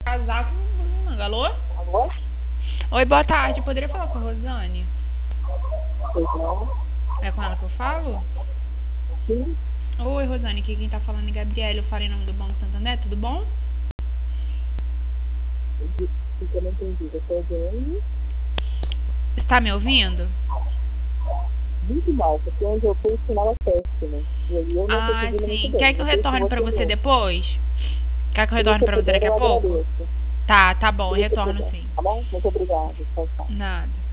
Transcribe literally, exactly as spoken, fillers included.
casar com um alô? Alô? Oi, boa tarde. Poderia falar com a Rosane? Pois não? É com ela que eu falo? Sim. Oi, Rosane. Aqui quem tá falando é Gabriela. Eu falo em nome do Banco Santander. Tudo bom? Eu não entendi. Você é de onde? Está me ouvindo? Muito mal, porque onde eu fui o sinal é péssimo. E aí eu não estou Ah, ouvindo muito sim. bem. Quer que eu Não sei se retorne pra você você mesmo. depois? Quer que eu Se retorne você pra você puder, daqui a eu pouco? agradeço. Tá, tá bom. Se Eu você retorno puder. sim. Tá bom? Muito obrigada. Tchau, tchau. Nada.